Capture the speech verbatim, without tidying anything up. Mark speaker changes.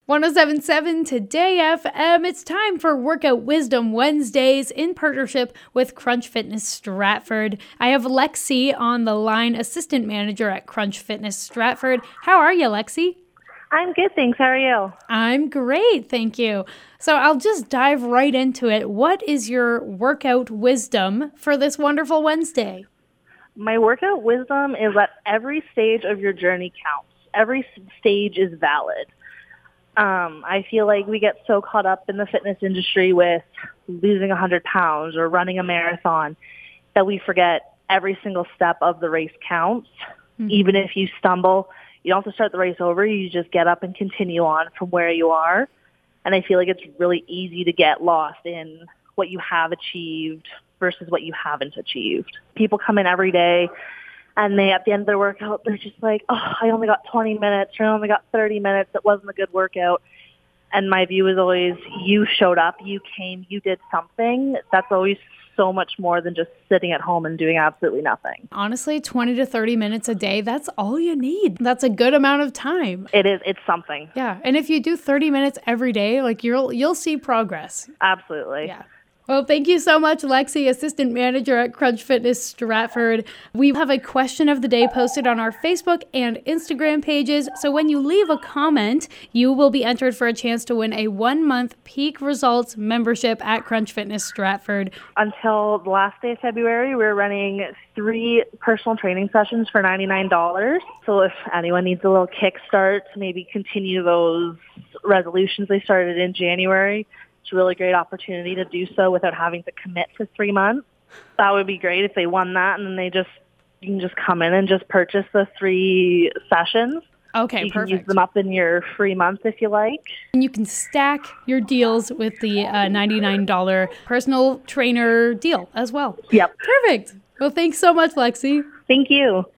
Speaker 1: one oh seven point seven Today F M. It's time for Workout Wisdom Wednesdays in partnership with Crunch Fitness Stratford. I have Lexi on the line, assistant manager at Crunch Fitness Stratford. How are you, Lexi?
Speaker 2: I'm good, thanks. How are you?
Speaker 1: I'm great, thank you. So I'll just dive right into it. What is your workout wisdom for this wonderful Wednesday?
Speaker 2: My workout wisdom is that every stage of your journey counts. Every stage is valid. Um, I feel like we get so caught up in the fitness industry with losing one hundred pounds or running a marathon that we forget every single step of the race counts. Mm-hmm. Even if you stumble, you don't have to start the race over. You just get up and continue on from where you are. And I feel like it's really easy to get lost in what you have achieved versus what you haven't achieved. People come in every day and they, at the end of their workout, they're just like, oh, I only got twenty minutes or I only got thirty minutes. It wasn't a good workout. And my view is always, you showed up, you came, you did something. That's always so much more than just sitting at home and doing absolutely nothing.
Speaker 1: Honestly, twenty to thirty minutes a day, that's all you need. That's a good amount of time.
Speaker 2: It is. It's something.
Speaker 1: Yeah. And if you do thirty minutes every day, like you'll you'll see progress.
Speaker 2: Absolutely.
Speaker 1: Yeah. Well, thank you so much, Lexi, assistant manager at Crunch Fitness Stratford. We have a question of the day posted on our Facebook and Instagram pages. So when you leave a comment, you will be entered for a chance to win a one-month Peak Results membership at Crunch Fitness Stratford.
Speaker 2: Until the last day of February, we're running three personal training sessions for ninety-nine dollars. So if anyone needs a little kickstart to maybe continue those resolutions they started in January, it's a really great opportunity to do so without having to commit for three months. That would be great if they won that, and then they just you can just come in and just purchase the three sessions.
Speaker 1: Okay,
Speaker 2: you
Speaker 1: perfect.
Speaker 2: You can use them up in your free month if you like.
Speaker 1: And you can stack your deals with the uh, ninety-nine dollars personal trainer deal as well.
Speaker 2: Yep.
Speaker 1: Perfect. Well, thanks so much, Lexi.
Speaker 2: Thank you.